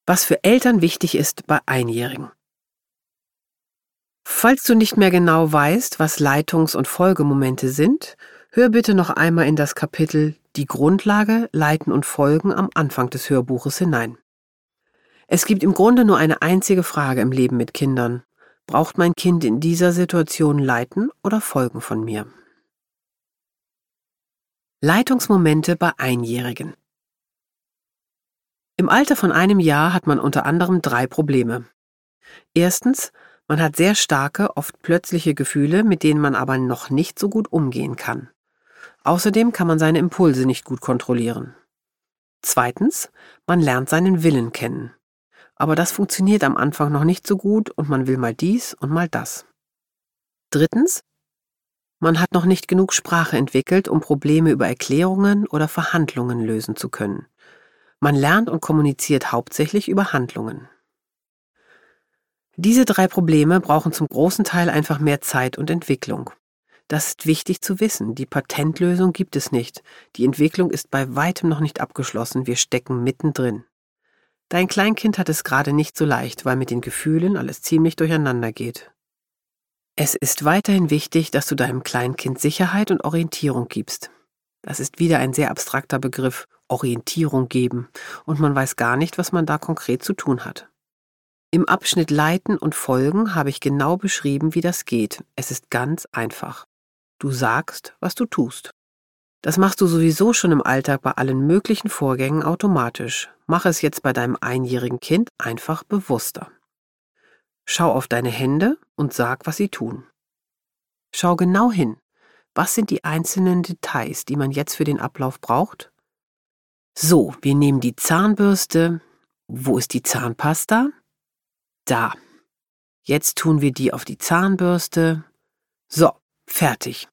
Was für Eltern wichtig ist bei Einjährigen. Falls du nicht mehr genau weißt, was Leitungs- und Folgemomente sind, hör bitte noch einmal in das Kapitel Die Grundlage, Leiten und Folgen am Anfang des Hörbuches hinein. Es gibt im Grunde nur eine einzige Frage im Leben mit Kindern. Braucht mein Kind in dieser Situation Leiten oder Folgen von mir? Leitungsmomente bei Einjährigen. Im Alter von 1 Jahr hat man unter anderem 3 Probleme. Erstens, man hat sehr starke, oft plötzliche Gefühle, mit denen man aber noch nicht so gut umgehen kann. Außerdem kann man seine Impulse nicht gut kontrollieren. Zweitens, man lernt seinen Willen kennen. Aber das funktioniert am Anfang noch nicht so gut und man will mal dies und mal das. Drittens, man hat noch nicht genug Sprache entwickelt, um Probleme über Erklärungen oder Verhandlungen lösen zu können. Man lernt und kommuniziert hauptsächlich über Handlungen. Diese 3 Probleme brauchen zum großen Teil einfach mehr Zeit und Entwicklung. Das ist wichtig zu wissen. Die Patentlösung gibt es nicht. Die Entwicklung ist bei weitem noch nicht abgeschlossen. Wir stecken mittendrin. Dein Kleinkind hat es gerade nicht so leicht, weil mit den Gefühlen alles ziemlich durcheinander geht. Es ist weiterhin wichtig, dass du deinem Kleinkind Sicherheit und Orientierung gibst. Das ist wieder ein sehr abstrakter Begriff, Orientierung geben, und man weiß gar nicht, was man da konkret zu tun hat. Im Abschnitt Leiten und Folgen habe ich genau beschrieben, wie das geht. Es ist ganz einfach. Du sagst, was du tust. Das machst du sowieso schon im Alltag bei allen möglichen Vorgängen automatisch. Mach es jetzt bei deinem einjährigen Kind einfach bewusster. Schau auf deine Hände und sag, was sie tun. Schau genau hin. Was sind die einzelnen Details, die man jetzt für den Ablauf braucht? So, wir nehmen die Zahnbürste. Wo ist die Zahnpasta? Da. Jetzt tun wir die auf die Zahnbürste. So, fertig.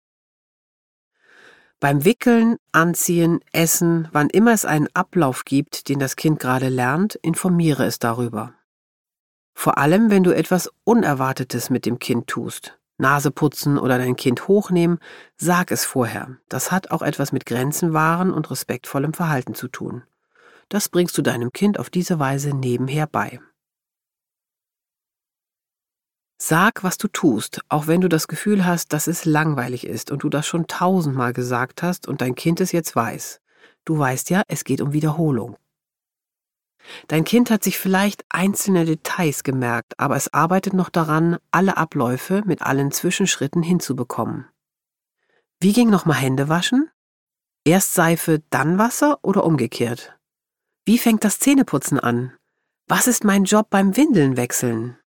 Beim Wickeln, Anziehen, Essen, wann immer es einen Ablauf gibt, den das Kind gerade lernt, informiere es darüber. Vor allem, wenn du etwas Unerwartetes mit dem Kind tust, Nase putzen oder dein Kind hochnehmen, sag es vorher. Das hat auch etwas mit Grenzen wahren und respektvollem Verhalten zu tun. Das bringst du deinem Kind auf diese Weise nebenher bei. Sag, was du tust, auch wenn du das Gefühl hast, dass es langweilig ist und du das schon 1000-mal gesagt hast und dein Kind es jetzt weiß. Du weißt ja, es geht um Wiederholung. Dein Kind hat sich vielleicht einzelne Details gemerkt, aber es arbeitet noch daran, alle Abläufe mit allen Zwischenschritten hinzubekommen. Wie ging nochmal Hände waschen? Erst Seife, dann Wasser oder umgekehrt? Wie fängt das Zähneputzen an? Was ist mein Job beim Windeln wechseln?